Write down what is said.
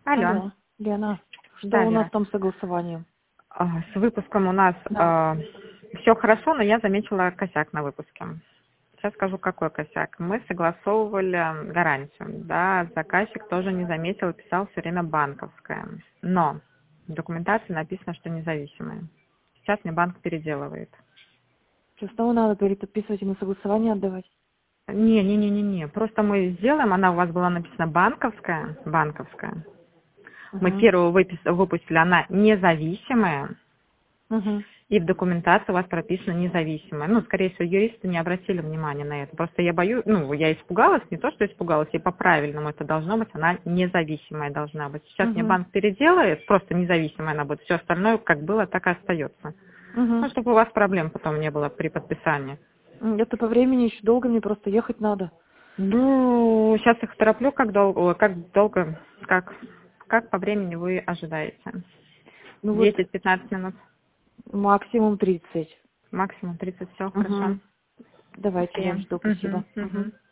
Алло. Алло, Лена, что Да, у нас Вера. там с согласованием? С выпуском у нас Да. все хорошо, но я заметила косяк на выпуске. Сейчас скажу, какой косяк. Мы согласовывали гарантию, да, заказчик тоже не заметил, писал все время банковская. Но в документации написано, что независимая. Сейчас мне банк переделывает. Что снова надо переподписывать и на согласование отдавать? Не. Просто мы сделаем, она у вас была написана банковская. Мы Угу. первую выпустили, она независимая. Угу. И в документации у вас прописано независимое. Ну, скорее всего, юристы не обратили внимания на это. Просто я боюсь, я испугалась, не то, что испугалась, и по-правильному это должно быть, она независимая должна быть. Сейчас мне Угу. банк переделает, просто независимая она будет. Все остальное, как было, так и остается. Угу. Ну, чтобы у вас проблем потом не было при подписании. Это по времени еще долго, мне просто ехать надо. Ну, сейчас их тороплю, как по времени вы ожидаете? Ну вот 10-15 минут, максимум 30. максимум 30, все, хорошо. Угу. Давайте, я Окей. жду, спасибо. Мгм. Угу.